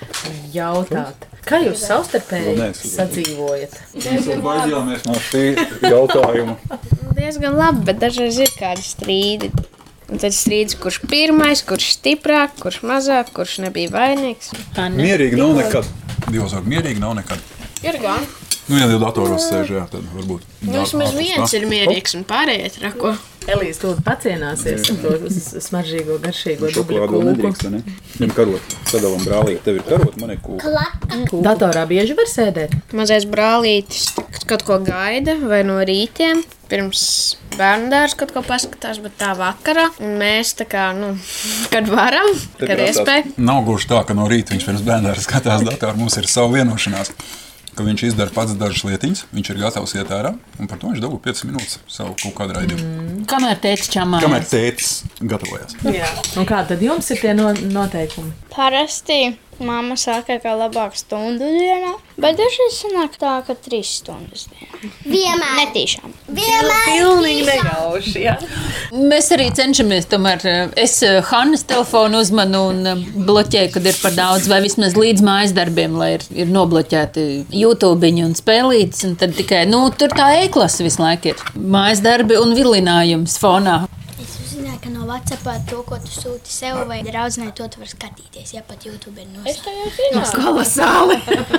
jautāt. Kā jūs savstarpēji sadzīvojat? Mēs baidījāmies no šī jautājuma. Diezgan labi, bet dažreiz ir kādi strīdi. Un tad strīds, kurš pirmais, kurš stiprāk, kurš mazāk, kurš nebija vainīgs. Mierīgi nav nekad. Dievs var, mierīgi nav nekad. Ir gan. Ja jau datoros sēž, jā, tad varbūt. Vismaz viens ir mierīgs un pārējie trako. Elīze, tu pacienāsies to smaržīgo, garšīgo dubļu Šokolādu kūku. nedrīkst, vai ne? Viņam karot. Sadalam brālīgi, tev ir karot, man ir kūka. Datorā bieži var sēdēt? Mazais brālītis kaut ko gaida vai no rītiem. Pirms bērndārs kaut ko paskatās, bet tā vakarā. Un mēs tā kā, kad varam, kad iespēja. Nav gluži tā, ka no rīta viņš pirms bērndāra skatās datoru. Mums ir savu vienošanās, ka viņš izdara pats dažas lietiņas, viņš ir gatavs iet ārā, un par to viņš dabū 5 minūtes savu kaut kādu raidījumu. Kamēr tētis čamājas? Kamēr tētis gatavojās. Jā. Un kā tad jums ir tie noteikumi? Parasti mamma saka, ka labāk stundu dienā, bet dažreiz sanāk tā, ka 3 stundas dienā. Vienmēr. Netīšām. Pilnīgi negauši, jā. Mēs arī cenšamies, tomēr es Hannes telefonu uzmanu un bloķēju, kad ir par daudz, vai vismaz līdz mājas darbiem, lai ir nobloķēti YouTubeņi un spēlītes, un tad tikai, tur tā e-klase visu laiku ir. Mājas darbi un vilinājums fonā. Es uzzināju, ka no WhatsAppā to, ko tu sūti sev vai draudzenei, to tu var skatīties, ja pat YouTube ir nosaukt. Es to jau zināju. Kolosāli!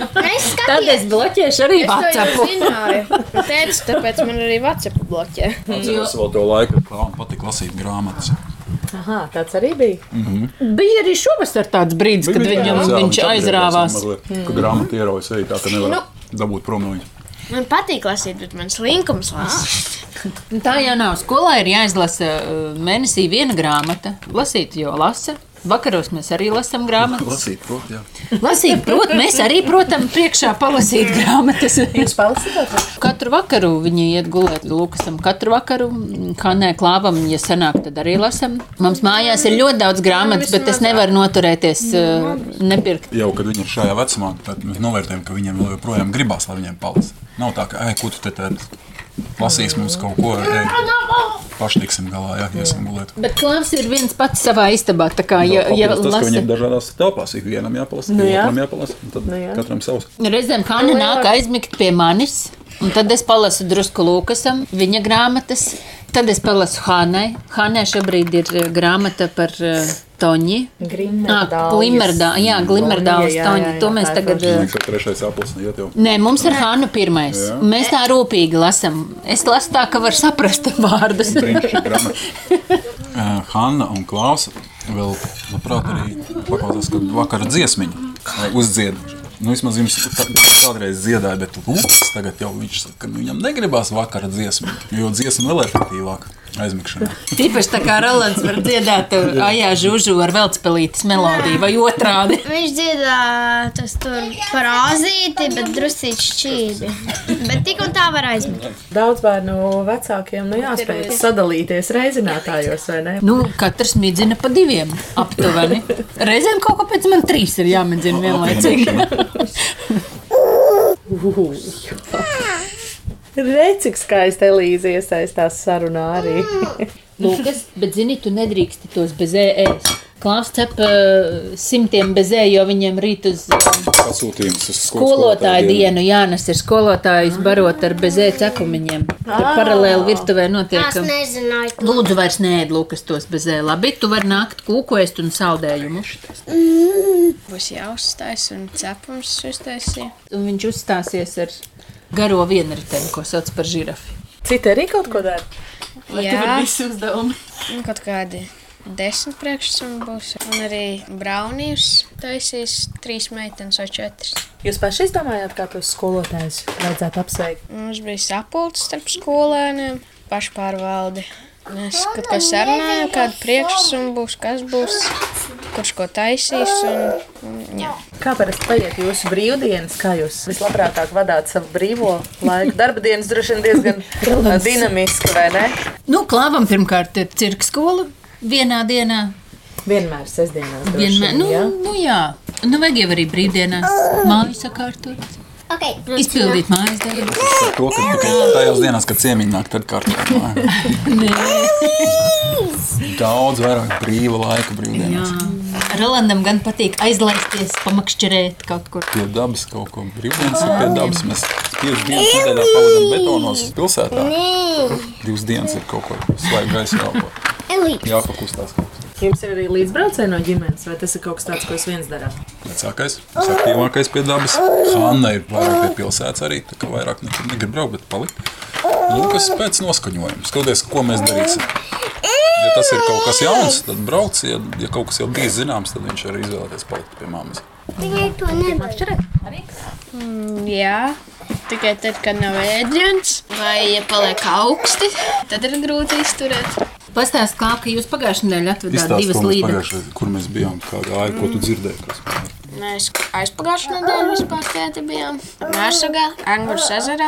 Tad es bloķēšu arī WhatsAppu. Es to jau zināju. Tētis, tāpēc man arī WhatsAppu bloķē. Atceros vēl to laiku, kad man patika lasīt grāmatas. Aha, tāds arī bija. Bija arī šovasar tāds brīdis, kad viņš aizrāvās. Ka grāmata ieraujas arī tā, ka nevar dabūt prom no viņa. Man patīk lasīt, bet man slinkums lasīt. Tā jau nav. Skolā ir jāizlasa mēnesī 1 grāmata. Lasīt, jo lasa. Vakaros mēs arī lasām grāmatas. Lasīt, prot, jā. Lasīt, prot, mēs arī, protam, priekšā palasīt grāmatas. Jūs palasījāt? Katru vakaru viņi iet gulēt Lukasam. Katru vakaru Hannai Klāvam, ja sanāk, tad arī lasam. Mums mājās ir ļoti daudz grāmatas, bet es nevaru noturēties nepirkt. Jau, kad viņi ir šajā vecumā, tad mēs novērtējam, ka viņiem vēl joprojām gribās, lai viņiem palasa. Nav tā, ka, ko tu te tad lasīs mums kaut ko, paši tiksim galā, jā, iesim gulēt. Bet Klāvs ir viens pats savā istabā, tā kā, ja tas, lasa... ka viņi ir dažādās telpās, ik vienam jāpalasa, otram jāpalasa, un tad katram savs. Reizēm Hanna nāk aizmigt pie manis, un tad es palasu drusku Lukasam, viņa grāmatas, tad es palasu Hannai. Hannai šobrīd ir grāmata par Toņi. Glimerdāls Toņi. To mēs tagad... Trešais aplis neiet jau. Nē, mums ir Hanna pirmais. Jā. Mēs tā rūpīgi lasam. Es lasu tā, ka var saprast vārdus. Brīnišķīgi grāmata. Hanna un Klaus vēl labprāt arī paklausās, ka vakara dziesmiņu uzdzied. Vismaz jums kādreiz dziedāja, bet Lukas tagad jau viņš saka, ka viņam negribās vakara dziesmu, jo dziesma vēl efektīvāk aizmigšanā. Tīpaši tā kā Rolands var dziedāt Ajā Žužu ar Veldspelītes melodiju vai otrādi. Viņš dziedā tas tur par āzīti, bet druscīt šķīvi. Bet tik un tā var aizmigt. Daudz bērnu vecākiem jāspēj sadalīties reizinātājos, vai ne? Katrs midzina pa 2 aptuveni. Reizēm kaut kāpēc man 3 ir jāmidzina vienlaicīgi. Redz, cik skaisti Elīze iesaistās sarunā arī. Lukas, bet zini, tu nedrīksti tos bezē ēst. Klaus cep 100 bezē, jo viņiem rīt uz pasūtījums uz skolotāju dienu jānes ir skolotājus barot ar bezē cepumiņiem. Tur paralēli virtuvē notiek. Es nezināju. Lūdzu, vairs neēd, Lukas, tos bezē. Labi, tu vari nākt kūku ēst un saldējumu. Būs jāuzstājas un cepums uztaisīja. Un viņš uzstāsies ar garo vienriteni, ko sauc par žirafi. Citi arī kaut ko dara? Vai tu vari visi uzdevumi? Kaut kādi 10 priekšsumi būs. Un arī braunījus taisīs 3 meitenes vai 4. Jūs paši izdomājāt, kā tos skolotājus vajadzētu apsveikt? Mums bija sapulcs starp skolēniem, pašpārvaldi. Mēs kaut ko sarunājam, kādu priekšsumu būs, kas būs, kurš ko taisīs. Jā. Kā parasti paiet jūsu brīvdienas? Kā jūs vislabprātāk vadāt savu brīvo laiku? Darba dienas droši vien diezgan dinamiski, vai ne? Klāvam pirmkārt ir cirka skola vienā dienā. Vienmēr sestdienās droši vien, jā? Vajag jau arī brīvdienās māju sakārtot. Okay. Izpildīt mājas darbus. Par to, ka tikai tajās dienās, kad ciemiņi nāk, tad kārtībā māja. Daudz vairāk brīva laika brīvdienās. Rolandam gan patīk aizlaisties, pamakšķerēt kaut kur. Pie dabas kaut ko. Brīvdienas ir pie dabas. Mēs 5 dienas nedēļā pavadam betonos pilsētā. 2 dienas ir kaut ko svaigu gaisa jāpot. Jāpakustās kaut kas. Jums ir arī līdzbraucēji no ģimenes, vai tas ir kaut kas tāds, ko jūs viens darāt? Vecākais, aktīvākais pie dabas. Hanna ir vairāk pie pilsētas arī, tā kā vairāk negrib braukt, bet palikt. Lukas pēc noskaņojuma. Skatoties, ko mēs darīsim. Ja tas ir kaut kas jauns, tad brauc. Ja kaut kas jau bijis zināms, tad viņš arī izvēlēties palikt pie mammas. Tikai to nevar. Jā, tikai tad, kad nav ēdiens vai ja paliek augsti, tad ir grūti izturēt. Pastāst, kā, ka jūs pagājušajā nedēļā atvedāt 2 līdzekas. Kur mēs bijām, kā gāja, ko tu dzirdēji? Mēs aizpagājušajā nedēļā vispār tēti bijām Mērsagā, Angurs ezerā,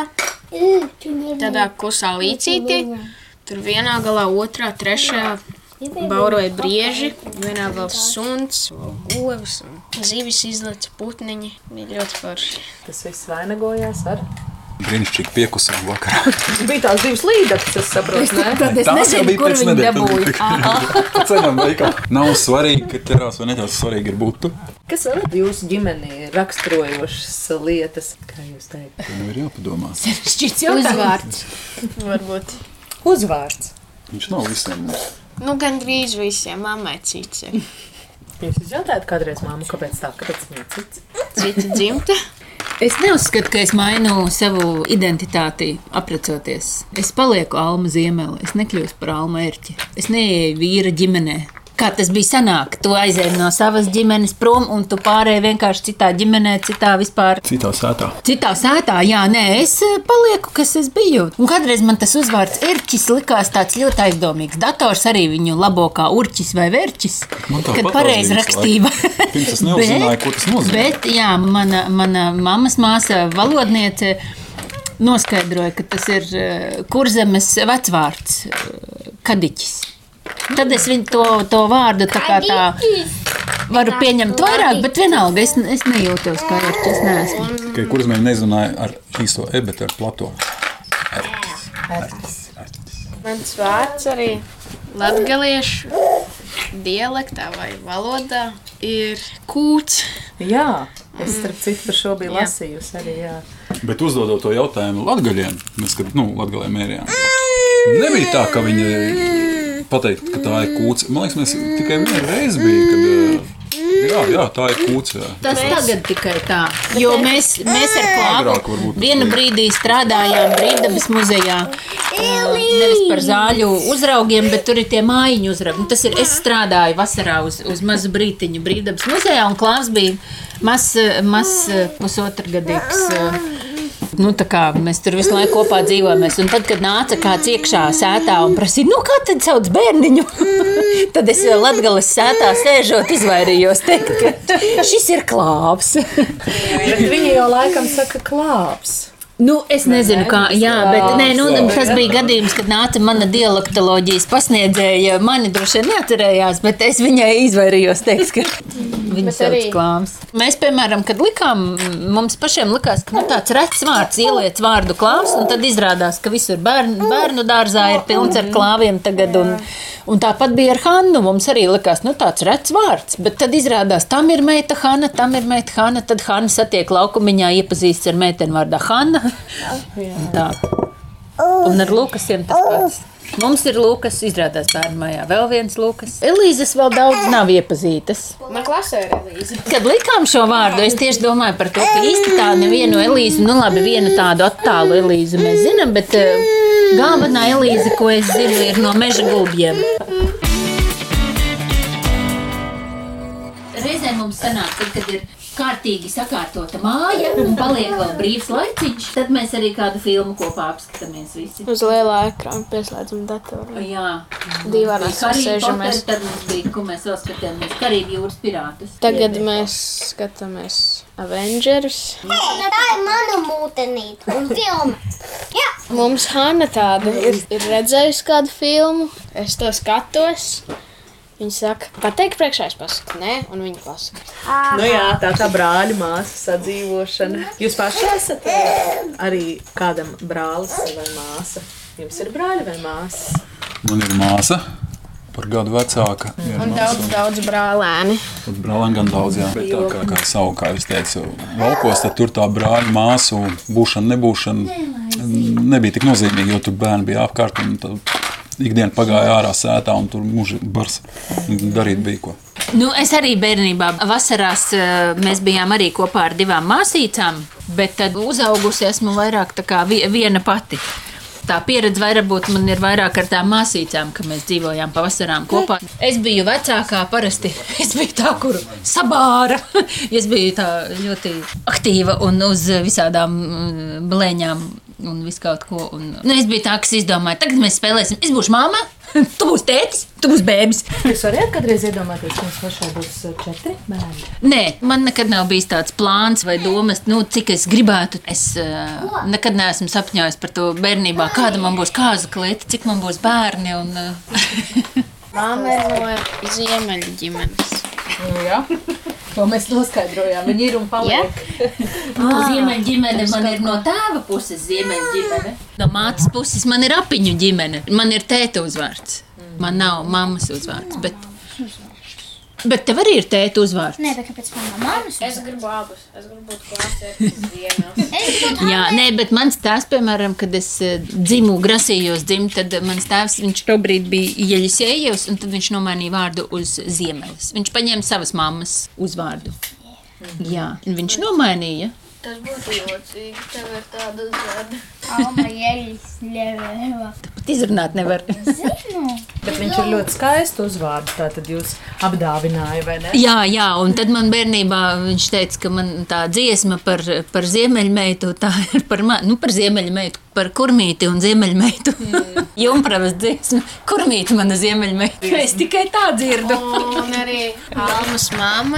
tādā klusā līcītī. Tur vienā galā, otrā, trešajā bauroja brieži, vienā vēl suns, ovis un zivis izleca putniņi. Bija ļoti forši. Tas viss vainagojās ar? Brīnišķīgi piekusām vakarā. Bija tās 2 līdzekļas, es saprotu, ne? Tad es nezinu, kur viņi dabūja. Cenam veikā. Nav svarīgi, ka ķerās vai neķerās, svarīgi ir būt tu. Kas vēl ir jūsu ģimenī raksturojošas lietas, kā jūs teikt? Tev ir jāpadomās. Šķits uzvārds. Varbūt. Uzvārds. Viņš nav visiem mums. Gandrīz visiem. Mammai cits ir. Jūs izjautājat kādreiz māmu, kāpēc tā, kāpēc viņa cits? Cita dzimta. Es neuzskatu, ka es mainu savu identitāti aprecoties. Es palieku Alma Ziemele, es nekļūstu par Alma Erķi. Es neieju vīra ģimenē. kā tas bija senāk. Tu aizēji no savas ģimenes prom, un tu pārēji vienkārši citā ģimenē, citā vispār. Citā sētā. Citā sētā, jā, nē, es palieku, kas es biju. Un kādreiz man tas uzvārds Erķis likās tāds ļoti aizdomīgs. Dators arī viņu labo kā Urķis vai Verķis, kad pareizi rakstība. Pirms es neuzzināju, ko tas nozīmē. Bet, jā, mana mammas māsa valodniece noskaidroja, ka tas ir Kurzemes vecvārds Kadiķis. Tad es viņu to vārdu tā kā tā varu pieņemt vairāk, bet vienalga es nejūtos kā Erķis, es neesmu. Tikai Kurzemē nezināja ar īsto e, bet ar plato. Erķis. Mans vārds arī latgaliešu dialektā vai valodā ir kūts. Jā, es starp citu par šo biju lasījusi arī, jā. Bet uzdodot to jautājumu latgaļiem, mēs, kad, latgalē mērījām, nebija tā, ka viņi pateikt, ka tā ir kūts. Man liekas, mēs tikai vienu reizi bija, kad... Jā, tā ir kūts. Jā. Tas tagad tikai tā, jo mēs ar Klāvu vienu brīdī strādājām Brīvdabas muzejā, nevis par zāļu uzraugiem, bet tur ir tie mājiņu uzraugi. Tas ir, es strādāju vasarā uz mazu brītiņu Brīvdabas muzejā, un Klāvs bija mazs pusotrgadīgs. Tā kā mēs tur visu laiku kopā dzīvojamies. Un tad, kad nāca kāds iekšā sētā un prasīja, kā tad sauc bērniņu? Tad es Latgales sētā sēžot izvairījos teikt, ka šis ir Klāvs. Bet viņi jau laikam saka Klāvs. Es nezinu, kā, bet tas bija gadījums, kad nāca mana dialektoloģijas pasniedzēja. Mani droši vien neatcerējās, bet es viņai izvairījos teikt, ka viņa sauc Klāvs. Mēs, piemēram, kad likām, mums pašiem likās, ka tāds rets vārds ieliec vārdu Klāvs, un tad izrādās, ka visur bērnu dārzā ir pilns ar Klāviem tagad, un tāpat bija ar Hannu. Mums arī likās, tāds rets vārds, bet tad izrādās, tam ir meita Hanna, tad Hanna satiek laukumiņā, iepazīstas ar meiteni vārdā Hanna. Tā. Un ar Lukasiem tas pats. Mums ir Lukas, izrādās bērnu mājā vēl viens Lukas. Elīzes vēl daudz nav iepazītas. Man klasē ir Elīze. Kad likām šo vārdu, es tieši domāju par to, ka īsti tā nevienu Elīzu, labi, vienu tādu attālu Elīzu mēs zinām, bet galvenā Elīze, ko es zinu, ir no Meža gulbjiem. Reizēm mums sanāk, kad ir kārtīgi sakārtota māja un paliek vēl brīvs laiciņš, tad mēs arī kādu filmu kopā apskatāmies visi. Uz lielā ekrāna pieslēdzam datoru. Jā. Dīvainās sēžamies. Tad mums bija, ko mēs vēl skatījāmies, Karību jūras pirātus. Tagad mēs skatāmies Avengers. Tā ir mana mūtenīte un filma. Jā. Mums Hanna tāda ir redzējusi kādu filmu. Es to skatos. Viņa saka, pateik priekšā, es pasaku, nē, un viņa pasaka. Jā, tā brāļu māsu sadzīvošana. Jūs paši esat arī kādam brālis vai māsa? Jums ir brāļi vai māsas? Man ir māsa, par gadu vecāka. Un daudz brālēni. Tad brālēni gan daudz, jā. Bet tā kā savu, kā es teicu, laukos, tad tur tā brāļu māsu būšana, nebūšana nebija tik nozīmīga, jo tur bērni bija apkārt un tad ikdiena pagāja ārā sētā un tur muži bars darīt bija ko. Es arī bērnībā vasarās mēs bijām arī kopā ar 2 māsīcām, bet tad uzaugusi esmu vairāk tā kā viena pati. Tā pieredze varbūt man ir vairāk ar tām māsīcām, ka mēs dzīvojām pa vasarām kopā. Es biju vecākā parasti, es biju tā, kuru sabāra. Es biju tā ļoti aktīva un uz visādām blēņām un visu kaut ko. Es biju tā, kas izdomāja, tagad mēs spēlēsim, es būšu mamma, tu būsi tētis, tu būsi bēbis. Jūs varētu kādreiz iedomāties, ka jums pašai būs 4 bērni? Nē, man nekad nav bijis tāds plāns vai domas, cik es gribētu. Es nekad neesmu sapņojis par to bērnībā, kāda man būs kāza klieta, cik man būs bērni. Māma ir no Ziemeļu ģimenes. Jā. To mēs noskaidrojām. Viņi ir un paliek. Ziemeļu ģimene man ir no tēva puses Ziemeļu ģimene. No mātes puses man ir apiņu ģimene. Man ir tēta uzvārds. Man nav mammas uzvārds. Bet tev arī ir tēta uzvārds. Nē, bet kāpēc man nav mammas uzvārds? Es gribu abus. Es gribu būt klasētas dienās. Jā, bet mans tēvs, piemēram, kad es dzimu, grasījos dzimt, tad mans tēvs, viņš tobrīd bija Ieļisējevs, un tad viņš nomainīja vārdu uz Ziemelis. Viņš paņēma savas mammas uzvārdu. Jā, un viņš nomainīja. Tas būtu jocīgi, tev ir tāda uzvārda. Alma Jeļis ļeveva. Pat izrunāt nevar. Zinu. Bet viņš ir ļoti skaists uzvārds, tātad jūs apdāvināja, vai ne? Jā, un tad man bērnībā viņš teica, ka man tā dziesma par ziemeļmeitu, tā ir par ziemeļmeitu, par kurmīti un ziemeļmeitu. Jumpravas dziesma, kurmīti mana ziemeļmeita. Es tikai tā dzirdu. Un arī Almas mamma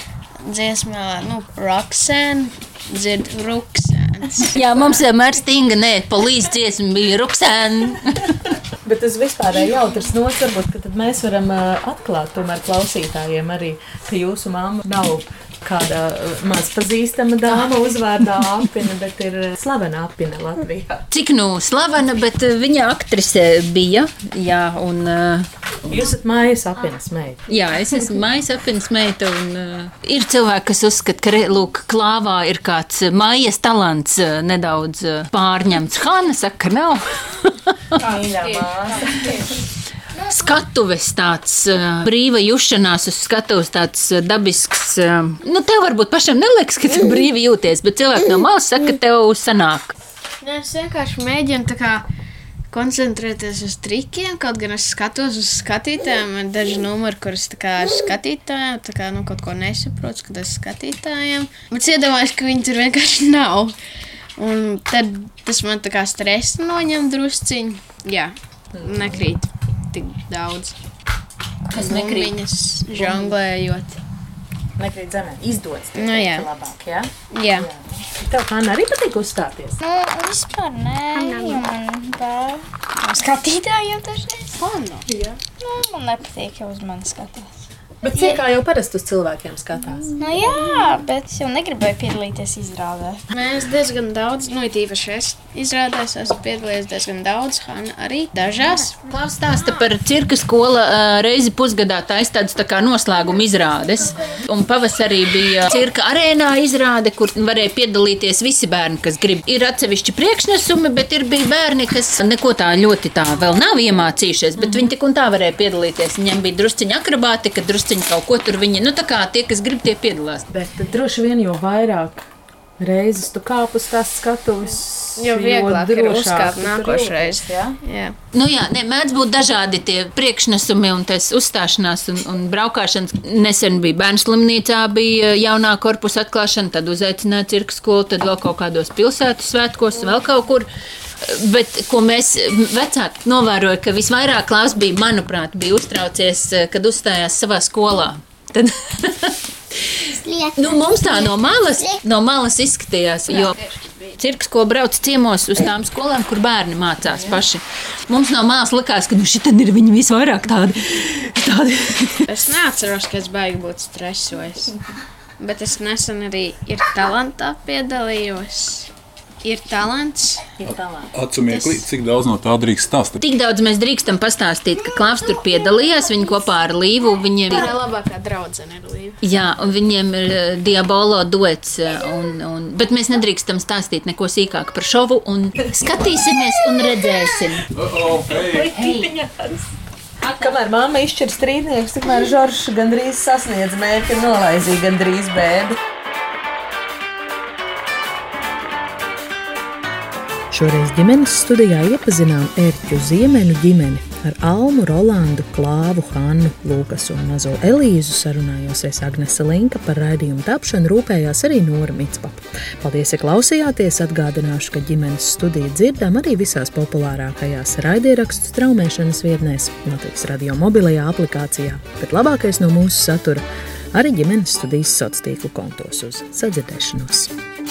dziesmā, Roxanne dzird Ruksēns. Jā, mums vienmēr stinga, pa līdz dziesma bija Ruksēna. Bet tas vispārēji jautrs nots, varbūt, ka tad mēs varam atklāt tomēr klausītājiem arī, ka jūsu mamma nav kāda maz pazīstama dāma uzvārdā Apina, bet ir slavena Apina Latvijā. Cik slavena, bet viņa aktrise bija, jā, un... Jūs esat Mājas Apinas meita. Jā, es esmu Mājas Apinas meita, un ir cilvēki, kas uzskata, ka, lūk, klāvā ir kāds Mājas talants nedaudz pārņemts. Hanna saka, nav. Mīļā māsa. Skatuves tāds brīva jušanās uz skatuves, tāds dabisks. Tev varbūt pašam neliekas, ka tu brīvi jūties, bet cilvēki no malas saka, ka tev sanāk. Es vienkārši mēģinu tā kā koncentrēties uz trikiem, kaut gan es skatos uz skatītājiem, ir daži numuri, kuras tā kā ar skatītājiem, tā kā kaut ko nesaprotu, kad es skatītājiem. Bet iedomājos, ka viņi tur vienkārši nav. Un tad tas man tā kā stresa noņem drusciņu. Jā, nekrīt tik daudz. Kas nekrīt? Viņas žonglējot. Nekrīt zemē. Izdodas. Jā. Labāk, jā? Jā. Tev, Hanna, arī patīk uzstāties? Vispār nē, man tā skatītājiem dažreiz. Hanna. Jā. Man nepatīk, ja uz mani skatās. Bet cik kā jau parasti uz cilvēkiem skatās? Jā, bet es jau negribēju piedalīties izrādē. Mēs diezgan daudz, it īpaši es izrādēs, esmu piedalījies diezgan daudz, Hanna arī dažās. Klaus stāsta par cirka skola reizi pusgadā taisa tādas tā kā noslēguma izrādes. Un pavasarī bija cirka arēnā izrāde, kur varēja piedalīties visi bērni, kas grib. Ir atsevišķi priekšnesumi, bet bija bērni, kas neko tā ļoti tā vēl nav iemācījušies, bet viņi tik un tā varēja piedalīties. Viņiem bija drusciņa akrobātika, drusciņa kaut ko tur viņi, tā kā tie, kas grib, tie piedalās. Bet droši vien jau vairāk reizes tu kāp uz tās skatuves, jo vieglāk ir uzkāpt nākošreiz. Jā. Mēdz būt dažādi tie priekšnesumi un tas uzstāšanās un braukāšanas. Nesen bija bērnu slimnīcā, bija jaunā korpusa atklāšana, tad uzaicināja cirka skolu, tad vēl kaut kādos pilsētu svētkos, vēl kaut kur. Bet, ko mēs vecāki novēroja, ka visvairāk Klaus bija, manuprāt, uztraucies, kad uzstājās savā skolā. Tad mums tā no malas izskatījās, jo cirks, ko brauc ciemos uz tām skolām, kur bērni mācās paši. Mums no malas likās, ka šitan ir viņi visvairāk tādi. Es neatceros, ka es baigi būt stresojis, bet es nesen arī ir talantā piedalījos. Ir talants. Atcumieklī, cik daudz no tā drīkst stāstīt? Tik daudz mēs drīkstam pastāstīt, ka Klaus tur piedalījās, viņi kopā ar Līvu. Viņiem ir labākā draudzene ir Līva. Jā, un viņiem ir Diabolo duets, bet mēs nedrīkstam stāstīt neko sīkāk par šovu, un skatīsimies un redzēsim. Kamēr mamma izšķir strīdniekus, tikmēr Žoržs gandrīz sasniedz mērķi un nolaizīja gandrīz bēdu. Šoreiz ģimenes studijā iepazinām Ērķu ziemeļu ģimeni ar Almu, Rolandu, Klāvu, Hannu, Lūkasu un mazo Elīzu. Sarunājosies Agnese Linka, par raidījumu tapšanu rūpējās arī Nora Micpapa. Paldies, ja klausījāties. Atgādināšu, ka ģimenes studiju dzirdam arī visās populārākajās raidierakstu straumēšanas vietnēs, Latvijas radio mobilajā aplikācijā, bet labākais no mūsu satura arī ģimenes studijas sociālo tīklu kontos. Uz sadzirdēšanos!